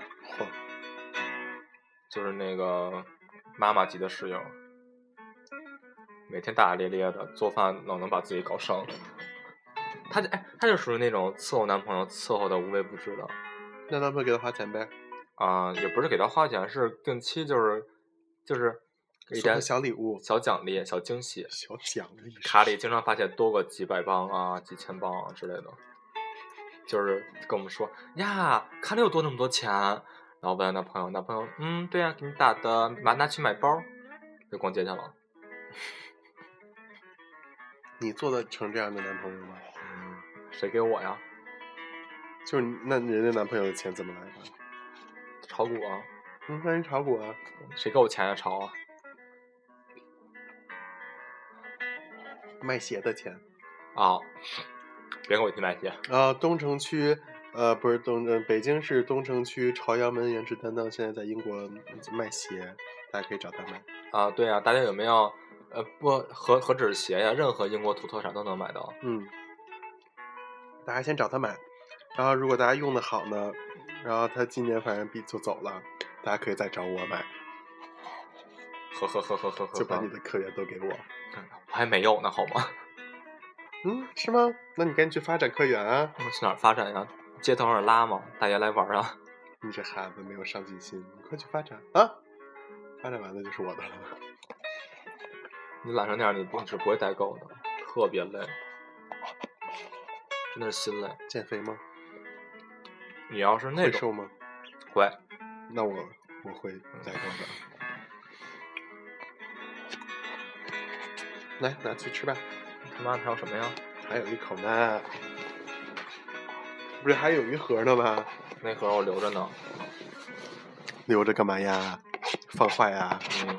就是那个妈妈级的室友，每天大大咧咧的做饭，能把自己搞伤。她就属于那种伺候男朋友伺候的无微不至的。 那男朋友给她花钱呗？ 也不是给她花钱，是定期就是一点小礼物、 小奖励、小惊喜。 小奖励卡里经常发现多个几百磅啊、几千磅啊之类的，就是跟我们说呀，卡里有多那么多钱，然后问男朋友，对呀，给你打的，拿去买包，就逛街去了。 你做得成这样的男朋友吗？ 谁给我呀？ 就是那人家男朋友的钱怎么来的？ 炒股啊。 那人炒股啊？ 谁给我钱呀？炒啊？ 卖鞋的钱。 啊，别给我提卖鞋。 东城区，不是北京市东城区朝阳门颜值担当，现在在英国卖鞋，大家可以找他买。 对啊，大家有没有何止是鞋呀？任何英国土特产都能买到。 大家先找他买，然后如果大家用的好呢，然后他今年反正就走了，大家可以再找我买。 呵， 就把你的客源都给我。 我还没有呢，好吗？ 是吗？那你赶紧去发展客源啊！ 我去哪儿发展呀？街头上拉吗？大爷来玩啊！ 你这孩子没有上进心，你快去发展啊！发展完了就是我的了。 你懒成那样，你是不会代购的，特别累，真的是心累。 减肥吗？ 你要是那种会瘦吗？ 会。 那我会来多的。来，拿去吃吧。 他妈还有什么呀？ 还有一口呢。不是还有一盒呢吗？ 那盒我留着呢。 留着干嘛呀？放坏呀？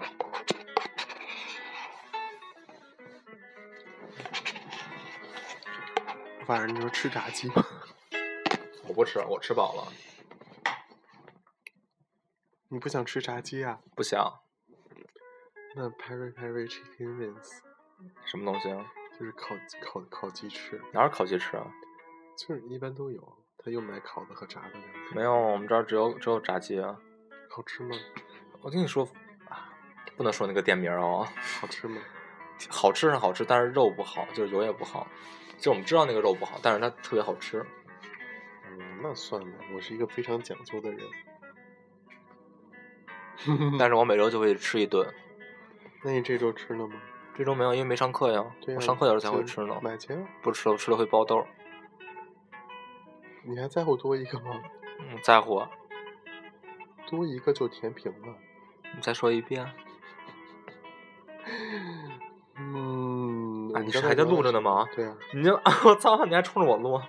晚上你说吃炸鸡吗？ 我不吃，我吃饱了。 你不想吃炸鸡啊？ 不想。 那 Peri Chicken Wings 什么东西啊？ 就是烤鸡翅。 哪有烤鸡翅啊？ 就是一般都有，他又买烤的和炸的两种。 没有，我们这儿只有炸鸡啊。 好吃吗？ 我跟你说不能说那个店名哦。 好吃吗？ 好吃是好吃，但是肉不好，就是油也不好。就我们知道那个肉不好，但是它特别好吃。 那算了，我是一个非常讲究的人。 但是我每周就会吃一顿。 那你这周吃了吗？ 这周没有，因为没上课呀。 对呀， 我上课的时候才会吃呢。 买去啊。 不吃了，我吃了会爆痘。 你还在乎多一个吗？ 在乎啊。 多一个就填平了。 你再说一遍。你是还在录着呢吗？ 对啊。 你就我操，你还冲着我录。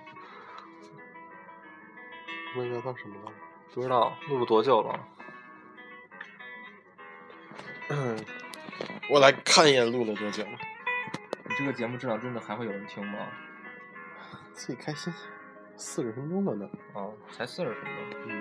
我们聊到什么了？ 不知道录了多久了。 我来看一眼录了多久。 你这个节目质量真的还会有人听吗？ 自己开心。40分钟了呢。 才40分钟。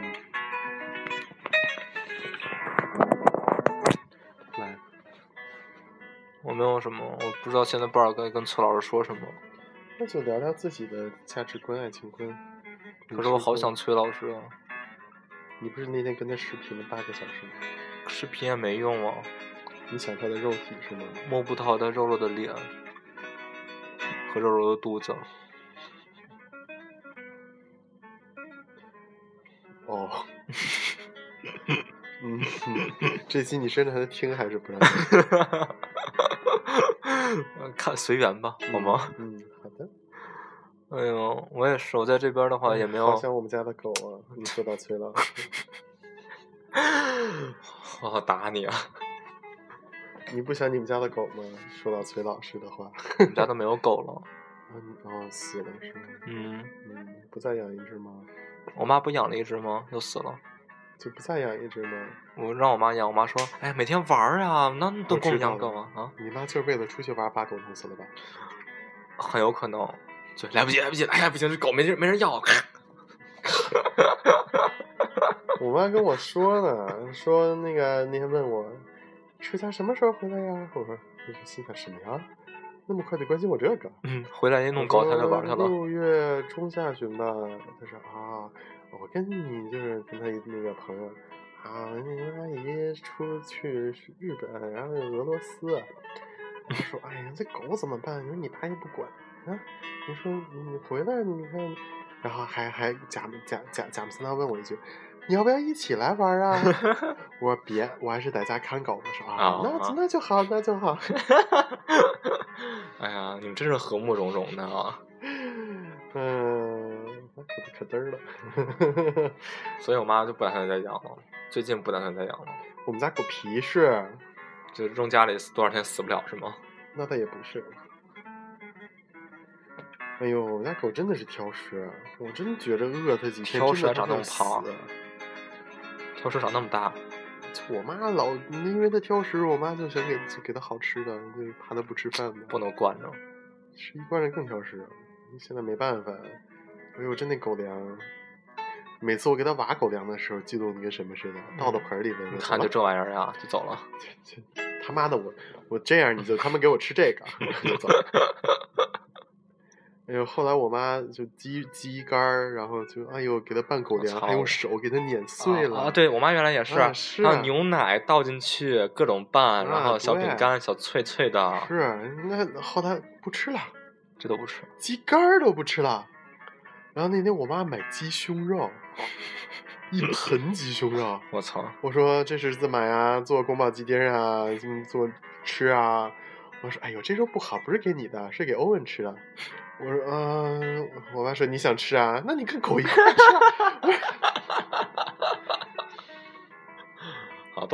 来。 我没有什么，我不知道现在不知道该跟崔老师说什么。 那就聊聊自己的价值观、爱情观。 可是我好想崔老师啊。 你不是那天跟他视频了8个小时吗？ 视频也没用啊。 你想他的肉体是吗？ 摸不到他肉肉的脸和肉肉的肚子。 这期你真的还在听还是不让听？ 看随缘吧，好吗？ 好的。 哎呦，我也是，我在这边的话也没有。 好像我们家的狗啊！你说到崔老师。 我好打你啊！ 你不想你们家的狗吗？说到崔老师的话。 我们家都没有狗了。 死了是吗？不再养一只吗？ 我妈不养了一只吗？又死了。 就不再养一只吗？ 我让我妈养，我妈说：“哎，每天玩啊，那都够养狗啊！” 你妈就是为了出去玩把狗弄死了吧？ 很有可能。就来不及，哎呀，不行，这狗没人要。 我妈跟我说呢，说那天问我，暑假什么时候回来呀？我说心想什么呀？那么快就关心我这个？ 回来弄搞台的玩去了。 6月中下旬吧。他说我跟你就是跟他那个朋友你阿姨出去日本，然后俄罗斯。他说哎呀，这狗怎么办？你说你爸也不管啊？你说你回来你看，然后还假模三道问我一句，你要不要一起来玩啊？我说别，我还是在家看狗的。说那就好，那就好。 哎呀，你们真是和睦融融的啊！ 可嘚儿了。 所以我妈就不打算再养了，最近不打算再养了。 我们家狗皮实， 就扔家里多少天死不了是吗？ 那倒也不是。哎呦，我们家狗真的是挑食，我真觉着饿它几天挑食还真的长那么胖，挑食长那么大。 我妈因为它挑食，我妈就想给它好吃的，就怕它不吃饭嘛。 不能惯着， 吃一惯着更挑食。现在没办法。哎呦，真那狗粮，每次我给它挖狗粮的时候，激动的跟什么似的，倒到盆里了。 你看就这玩意儿呀，就走了。 他妈的，我这样你就他们给我吃这个，就走了。哎呦，后来我妈就鸡肝，然后就给它拌狗粮，还用手给它碾碎了。 对，我妈原来也是， 是还有牛奶倒进去，各种拌，然后小饼干，小脆脆的。 是，那后来不吃了， 这都不吃， 鸡肝都不吃了。然后那天我妈买鸡胸肉，一盆鸡胸肉。 我操！ 我说这是怎么呀？做宫保鸡丁啊，做吃啊？我说哎呦，这肉不好，不是给你的，是给欧文吃的。我说我妈说你想吃啊？那你跟狗一块吃啊。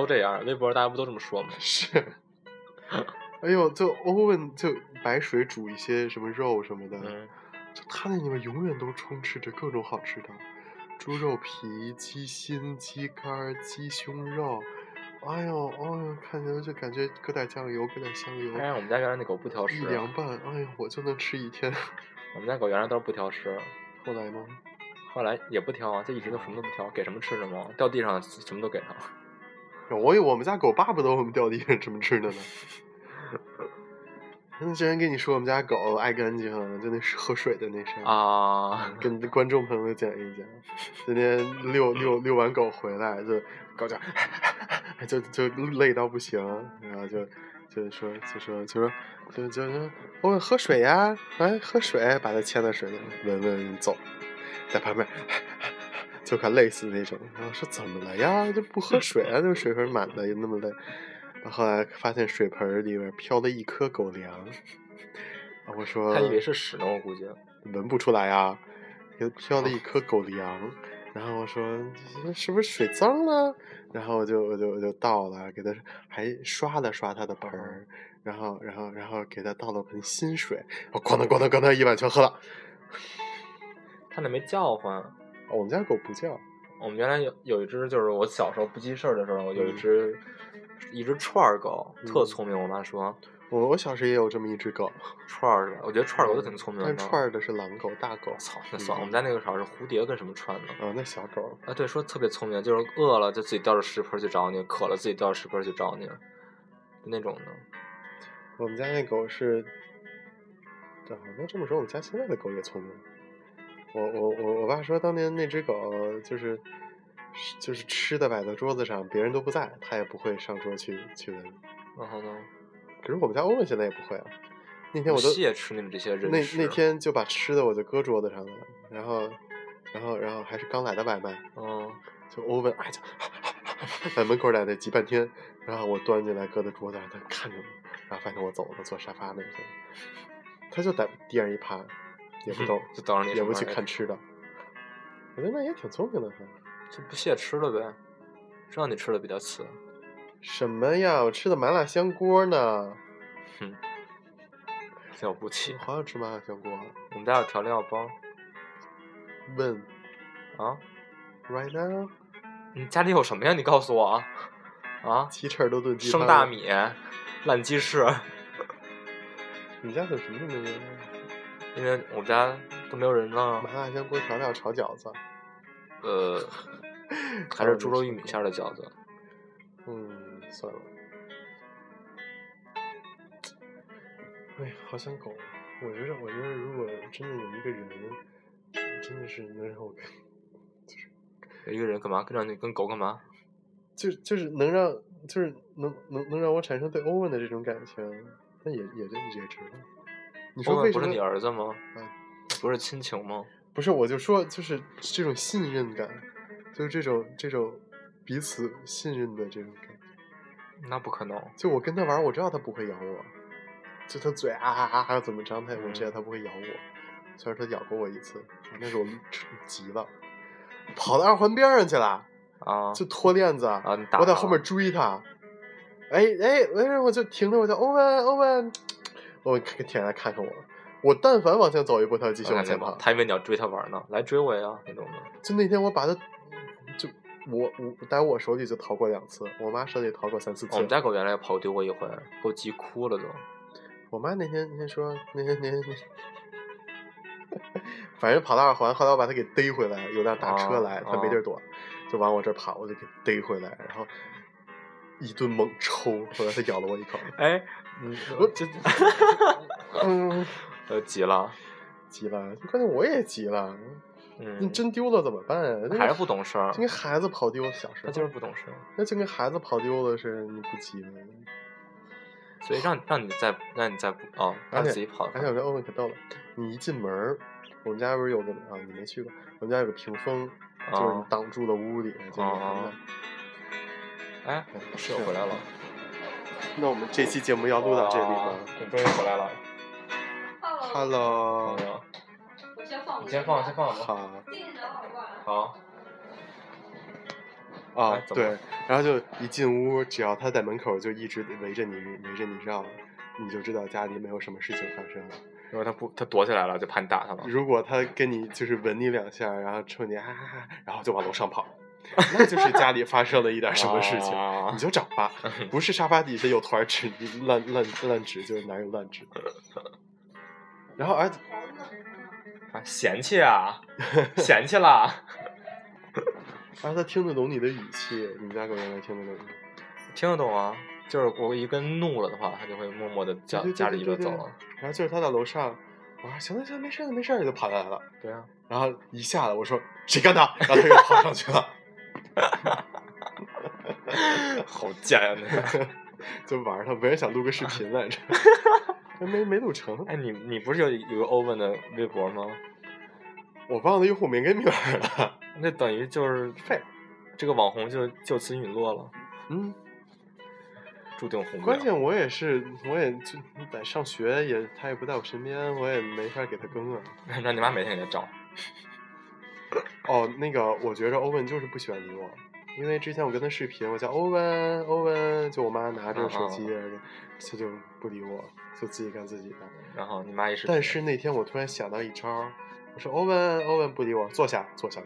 这样，微博大家不都这么说吗？ 是。哎呦，就欧文就白水煮一些什么肉什么的，就他那里面永远都充斥着各种好吃的，猪肉皮、鸡心、鸡肝、鸡胸肉。哎呦，看起来就感觉搁点酱油，搁点香油。 哎，我们家原来那狗不挑食， 一凉拌，哎呦，我就能吃一天。 我们家狗原来都是不挑食， 后来呢？ 后来也不挑啊，就一直都什么都不挑，给什么吃什么，掉地上什么都给它。 我们家狗巴不得我们掉地上什么吃的呢。之前跟你说我们家狗爱干净，就那喝水的那事啊， 跟观众朋友讲一讲。今天遛完狗回来，就狗就累到不行，然后就说我喝水呀，来喝水，把它牵到水里闻走，在旁边就快累死那种。然后说怎么了呀？就不喝水啊？这水盆满的，也那么累。后来发现水盆里面飘了一颗狗粮，我说他以为是屎呢，我估计闻不出来呀，飘了一颗狗粮，然后我说是不是水脏了？然后我就倒了，给他还刷了刷他的盆儿，然后给他倒了盆新水，我咣当一碗全喝了。 他那没叫唤， 我们家狗不叫。 我们原来有一只，就是我小时候不记事儿的时候，有一只串儿狗，特聪明。我妈说， 我小时候也有这么一只狗， 串儿是吧？我觉得串儿狗都挺聪明的。 但串儿的是狼狗，大狗。 操，那算了。我们家那个好像是蝴蝶跟什么串的。 那小狗。 啊，对，说特别聪明，就是饿了就自己叼着食盆去找你，渴了自己叼着食盆去找你，那种的。 我们家那狗是，好像这么说，我们家现在的狗也聪明。我爸说，当年那只狗就是吃的摆在桌子上，别人都不在，它也不会上桌去闻。 然后呢？ 可是我们家欧文现在也不会啊。那天我都谢吃你们这些人那天就把吃的我就搁桌子上了，然后还是刚来的外卖。就欧文就在门口在那挤半天，然后我端进来搁在桌子上，他看着我，然后发现我走了，坐沙发那去了，他就在地上一趴。也不动， 就等着你， 也不去看吃的。我觉得那也挺聪明的， 就不屑吃了呗。知道你吃的比较次。 什么呀？我吃的麻辣香锅呢。 哼，了不起！ 好想吃麻辣香锅。 我们家有调料包。 问啊 ？Right now？ 你家里有什么呀？你告诉我啊！ 鸡翅都炖鸡生大米，烂鸡翅。 你家有什么都没有？ 因为我们家都没有人呢。 麻辣香锅调料炒饺子， 还是猪肉玉米馅的饺子。 算了。哎，好想狗。我觉得如果真的有一个人，真的是能让我有一个人干嘛？让你跟狗干嘛？ 就是能让，就是能让我产生对欧文的这种感情，那也值得。你说为什么？ 不是你儿子吗？不是亲情吗？ 不是，我就说就是这种信任感，就是这种彼此信任的这种感觉。 那不可能。 就我跟他玩，我知道他不会咬我，就他嘴怎么张，我知道他不会咬我。虽然他咬过我一次，那时候我急了，跑到2环边上去了就脱链子我在后面追他。我就停着，我叫欧文，停下来看看我。我但凡往前走一步，他就继续往前跑。 他以为你要追他玩呢，来追我呀那种的。 就那天我把他，我在我手里就逃过2次，我妈手里逃过3、4次。 我们家狗原来也跑丢过一回，给我急哭了都。 我妈那天说那天，反正跑到2环，后来我把他给逮回来，有辆大车来，他没地儿躲，就往我这跑，我就给逮回来，然后一顿猛抽，后来他咬了我一口。 我急了， 关键我也急了。你真丢了怎么办啊？ 还是不懂事儿， 就跟孩子跑丢小时候。 他就是不懂事儿， 那就跟孩子跑丢了似的，你不急吗？ 所以让你再让自己跑。 而且我跟欧文可逗了，你一进门，我们家不是有个你没去过，我们家有个屏风，就是你挡住了屋里， 室友回来了。 那我们这期节目要录到这里吧？ 终于回来了。 Hello。 你先放吧。 好。 好。 啊，对，然后就一进屋，只要他在门口就一直围着你绕，你就知道家里没有什么事情发生了。 如果他躲起来了，就怕你打他了。 如果他跟你就是吻你2下，然后冲你然后就往楼上跑，那就是家里发生了一点什么事情，你就找吧。不是沙发底下有团纸烂纸，就是哪有烂纸。然后儿子嫌弃啊，嫌弃了。 然后他听得懂你的语气，你们家狗原来听得懂吗？ 听得懂啊，就是我一跟怒了的话，他就会默默的家里就走了。 然后就是他在楼上，我说行了，没事就就跑下来了。 对啊， 然后一下来我说谁干的，然后他又跑上去了。 好贱啊！那个就玩他，本来想录个视频来着，没录成。 哎，你不是有个欧文的微博吗？ 我忘了用户名跟密码了。 那等于就是废，这个网红就此陨落了。注定红。 关键我也就在上学，他也不在我身边，我也没法给他更啊。 让你妈每天给他找。 哦，那个，我觉着欧文就是不喜欢理我，因为之前我跟他视频，我叫欧文，就我妈拿着手机，他就不理我，就自己干自己的。 然后你妈也是。 但是那天我突然想到一招，我说欧文不理我，坐下吧。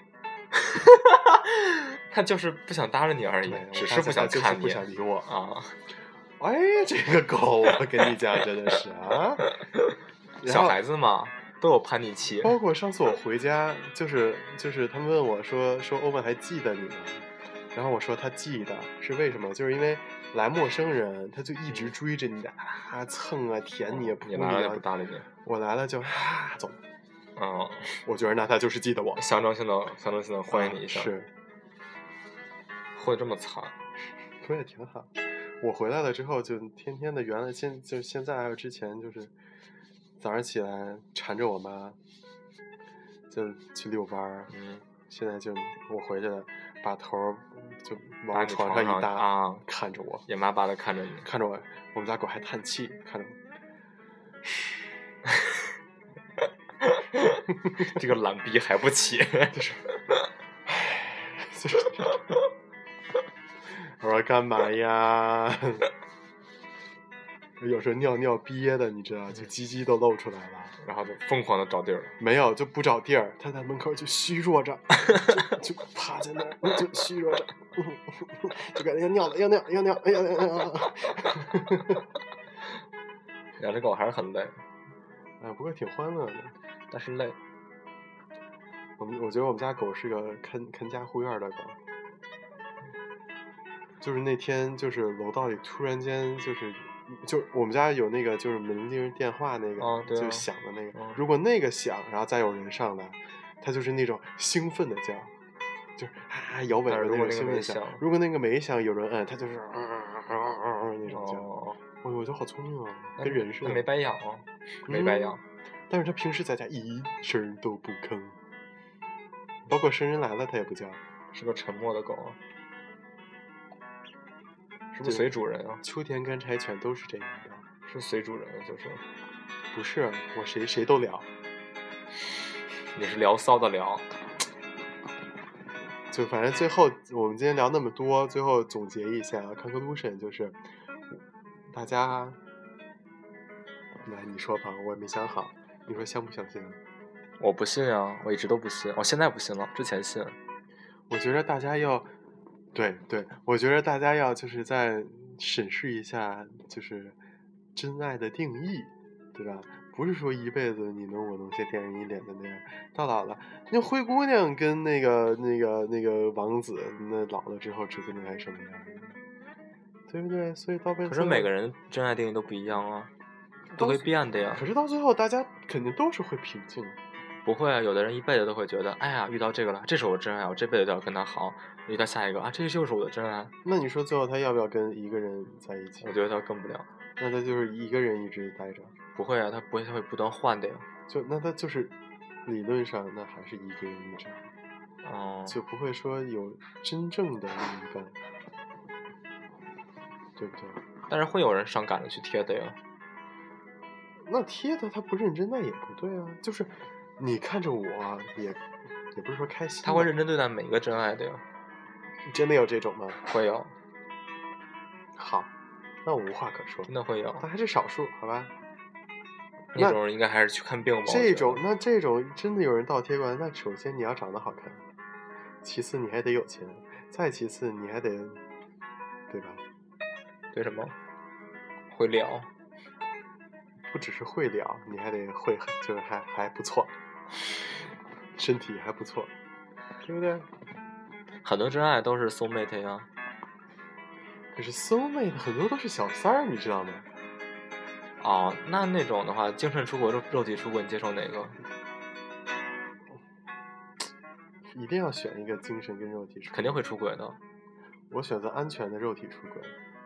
他就是不想搭理你而已，只是不想看你， 不想理我啊。 哎，这个狗，我跟你讲，真的是啊。 小孩子嘛，都有叛逆期。 包括上次我回家，就是他们问我说欧文还记得你吗？然后我说他记得，是为什么？就是因为来陌生人，他就一直追着你蹭啊舔你，扑你来了就不搭理你， 我来了就走。我觉得那他就是记得我， 象征性的欢迎你一下。 是， 会这么惨， 不也挺好。我回来了之后，就天天的，原来现在还有之前，就是早上起来缠着我妈，就去遛弯儿。现在就我回去了，把头就往床上一搭，看着我， 眼巴巴的看着你， 看着我。我们家狗还叹气，看着我。 这个懒逼还不起， 我说干嘛呀？有时候尿憋的，你知道，就鸡鸡都露出来了， 然后就疯狂的找地儿。 没有，就不找地儿，他在门口就虚弱着，就趴在那儿，就虚弱着，就感觉要尿，哎呀！ 养只狗还是很累， 不过挺欢乐的， 但是累。 我觉得我们家狗是个看家护院的狗。就是那天，就是楼道里突然间就我们家有那个就是门铃电话那个，就响的那个。如果那个响，然后再有人上来，它就是那种兴奋的叫，就是摇尾巴那种兴奋响。如果那个没响，有人摁，它就是那种叫。我觉得好聪明啊，跟人似的。 没白养啊，没白养。 但是它平时在家一声都不吭，包括生人来了它也不叫， 是个沉默的狗。是不是随主人啊？ 秋田干柴犬都是这样的， 是随主人，就是不是我谁都聊， 你是聊骚的聊， 就反正最后我们今天聊那么多，最后总结一下 conclusion 就是大家来你说吧，我也没想好，你说相不相信？ 我不信啊，我一直都不信，我现在不信了，之前信。 我觉得大家要。对，我觉得大家要就是再审视一下，就是真爱的定义，对吧？不是说一辈子你侬我侬，先电人一脸的那样，到老了，那灰姑娘跟那个王子，那老了之后指定还是什么样的，对不对？所以到可是每个人真爱定义都不一样啊，都会变的呀。 可是到最后，大家肯定都是会平静。 不会啊，有的人一辈子都会觉得，哎呀，遇到这个了，这是我真爱，我这辈子都要跟他好。遇到下一个啊，这就是我的真爱。 那你说最后他要不要跟一个人在一起？ 我觉得他跟不了。 那他就是一个人一直待着？ 不会啊，他不会，他会不断换的呀。 那他就是理论上那还是一个人一直，就不会说有真正的另一半，对不对？ 但是会有人上赶着去贴的呀。 那贴的他不认真，那也不对啊。就是你看着我也不是说开心， 他会认真对待每一个真爱的呀。 真的有这种吗？ 会有。 好，那我无话可说。 真的会有， 但还是少数，好吧？ 那种应该还是去看病吧。 这种真的有人倒贴过来，那首先你要长得好看，其次你还得有钱，再其次你还得，对吧？ 对什么？会聊。 不只是会聊，你还得会，就是还不错，身体还不错，对不对？ 很多真爱都是 soul mate 呀。 可是 soul mate 很多都是小三儿，你知道吗？ 哦，那种的话，精神出轨、肉体出轨，你接受哪个？ 一定要选一个精神跟肉体出轨。 肯定会出轨的。 我选择安全的肉体出轨。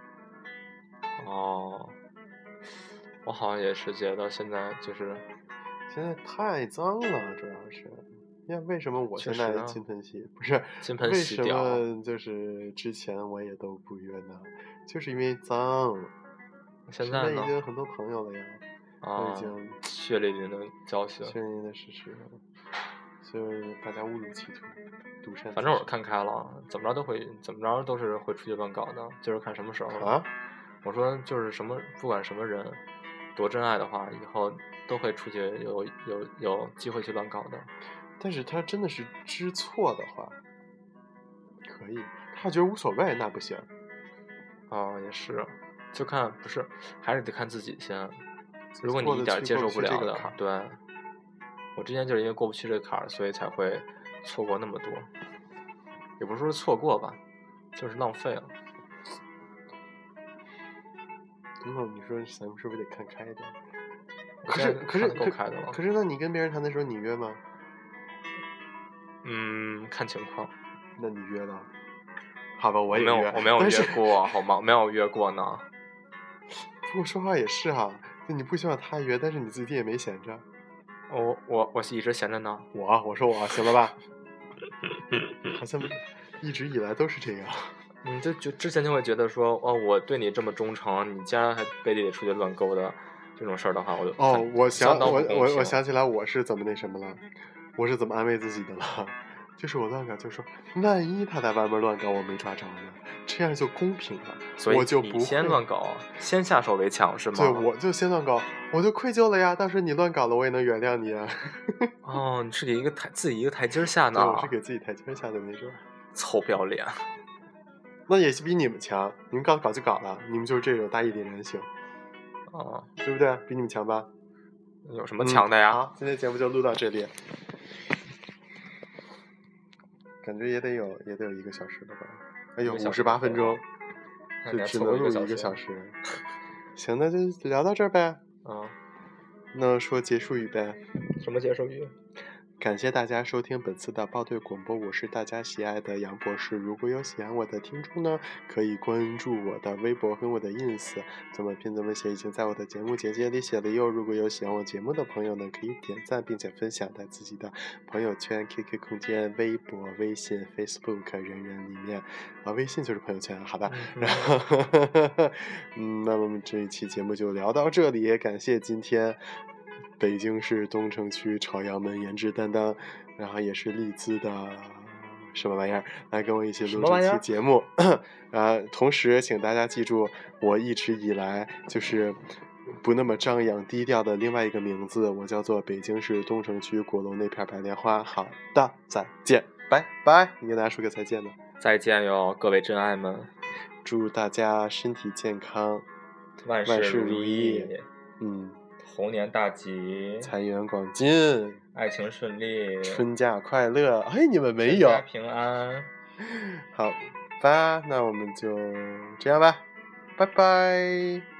哦，我好像也是觉得现在太脏了，主要是。你看为什么我现在金盆洗不是金盆洗掉？ 为什么就是之前我也都不约呢？就是因为脏。 现在已经很多朋友了呀，都已经血淋淋的教训， 血淋淋的事实，所以大家误入歧途，独善。 反正我是看开了，怎么着都是会出去乱搞的，就是看什么时候啊。 我说就是不管什么人，多真爱的话，以后都会出去有机会去乱搞的。 但是他真的是知错的话，可以；他觉得无所谓，那不行。 也是，就看还是得看自己先。如果你一点接受不了的，对，我之前就是因为过不去这个坎儿，所以才会错过那么多。也不是说错过吧，就是浪费了。 那你说咱们是不是得看开一点？可是那你跟别人谈的时候，你约吗？ 看情况。 那你约了？好吧，我也约。我没有约过，好吗？没有约过呢。 不过说话也是哈，就你不希望他约，但是你自己也没闲着。 我一直闲着呢。 我说行了吧？好像一直以来都是这样。 你就之前就会觉得说，我对你这么忠诚，你竟然还背地里出去乱勾的这种事儿的话， 我想起来我是怎么那什么了，我是怎么安慰自己的了。就是我乱搞，就说万一他在外面乱搞，我没抓着呢，这样就公平了。 所以我就不会先乱搞，先下手为强是吗？ 对，我就先乱搞，我就愧疚了呀。到时候你乱搞了，我也能原谅你啊。 你是给自己一个台阶下呢？ 对，我是给自己台阶下的那种。 臭不要脸！ 那也是比你们强，你们搞就搞了，你们就是这种大义凛然型。对不对？比你们强吧？ 有什么强的呀？ 好，今天节目就录到这里。感觉也得有1个小时了吧？哎呦，58分钟，就只能录1个小时。行，那就聊到这儿呗。那说结束语呗。 什么结束语？ 感谢大家收听本次的报队广播，我是大家喜爱的杨博士。如果有喜爱我的听众呢，可以关注我的微博和我的 ins， 怎么拼怎么写已经在我的节目简介里写了哟。如果有喜欢我节目的朋友呢，可以点赞并且分享在自己的朋友圈、QQ 空间、微博、微信、Facebook 人里面微信就是朋友圈，好的。然后那么这一期节目就聊到这里，感谢今天北京市东城区朝阳门颜值担当，然后也是利兹的什么玩意儿来跟我一起录这期节目。同时请大家记住我一直以来就是不那么张扬低调的另外一个名字，我叫做北京市东城区鼓楼那片白莲花。好的，再见，拜拜。你跟大家说个再见吧。 再见哟，各位真爱们， 祝大家身体健康， 万事如意。猴年大吉， 财源广进， 爱情顺利， 春假快乐。哎，你们没有？ 全家平安。 好吧，那我们就这样吧，拜拜。